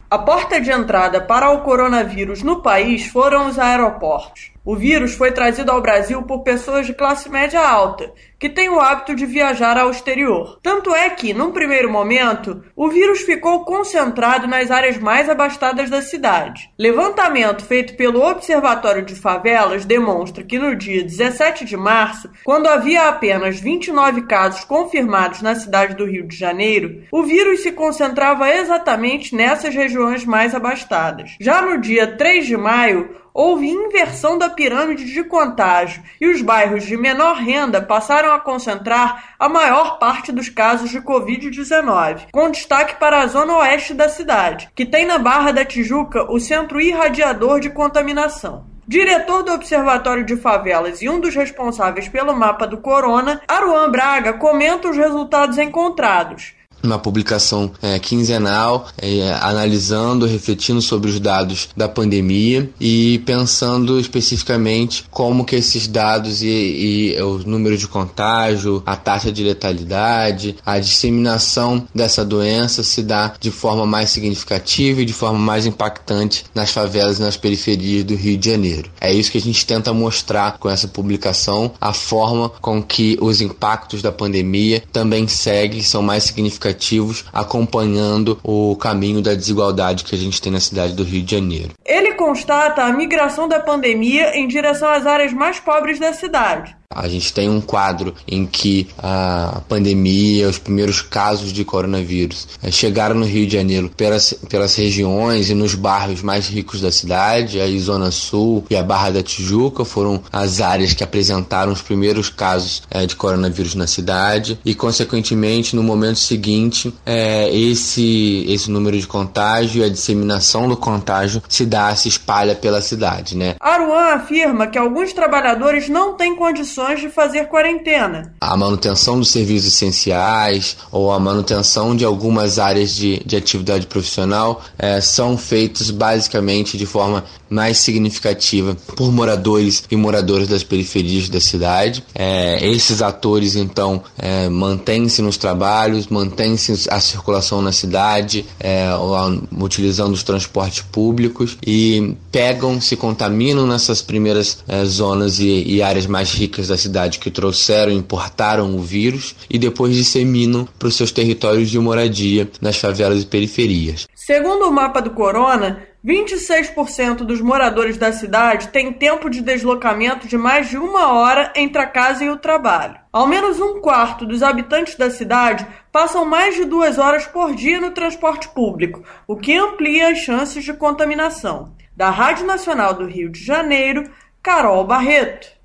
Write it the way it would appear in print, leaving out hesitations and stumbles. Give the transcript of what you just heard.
A porta de entrada para o coronavírus no país foram os aeroportos. O vírus foi trazido ao Brasil por pessoas de classe média alta, que têm o hábito de viajar ao exterior. Tanto é que, num primeiro momento, o vírus ficou concentrado nas áreas mais abastadas da cidade. Levantamento feito pelo Observatório de Favelas demonstra que no dia 17 de março, quando havia apenas 29 casos confirmados na cidade do Rio de Janeiro, o vírus se concentrava exatamente nessas regiões mais abastadas. Já no dia 3 de maio, houve inversão da pirâmide de contágio e os bairros de menor renda passaram a concentrar a maior parte dos casos de Covid-19, com destaque para a zona oeste da cidade, que tem na Barra da Tijuca o centro irradiador de contaminação. Diretor do Observatório de Favelas e um dos responsáveis pelo mapa do Corona, Aruan Braga comenta os resultados encontrados. Uma publicação quinzenal, analisando, refletindo sobre os dados da pandemia e pensando especificamente como que esses dados e o número de contágio, a taxa de letalidade, a disseminação dessa doença se dá de forma mais significativa e de forma mais impactante nas favelas e nas periferias do Rio de Janeiro. É isso que a gente tenta mostrar com essa publicação, a forma com que os impactos da pandemia também seguem, são mais significativos, acompanhando o caminho da desigualdade que a gente tem na cidade do Rio de Janeiro. Ele constata a migração da pandemia em direção às áreas mais pobres da cidade. A gente tem um quadro em que a pandemia, os primeiros casos de coronavírus chegaram no Rio de Janeiro pelas regiões e nos bairros mais ricos da cidade. A Zona Sul e a Barra da Tijuca foram as áreas que apresentaram os primeiros casos de coronavírus na cidade e, consequentemente, no momento seguinte, esse número de contágio e a disseminação do contágio se espalha pela cidade, né? Aruan afirma que alguns trabalhadores não têm condições de fazer quarentena. A manutenção dos serviços essenciais ou a manutenção de algumas áreas de atividade profissional são feitos basicamente de forma mais significativa por moradores e moradoras das periferias da cidade. Esses atores, então, mantêm-se nos trabalhos, mantêm-se a circulação na cidade, utilizando os transportes públicos e se contaminam nessas primeiras zonas e áreas mais ricas da cidade que trouxeram, importaram o vírus e depois disseminam para os seus territórios de moradia nas favelas e periferias. Segundo o mapa do Corona, 26% dos moradores da cidade têm tempo de deslocamento de mais de 1 hora entre a casa e o trabalho. Ao menos 1/4 dos habitantes da cidade passam mais de 2 horas por dia no transporte público, o que amplia as chances de contaminação. Da Rádio Nacional do Rio de Janeiro, Carol Barreto.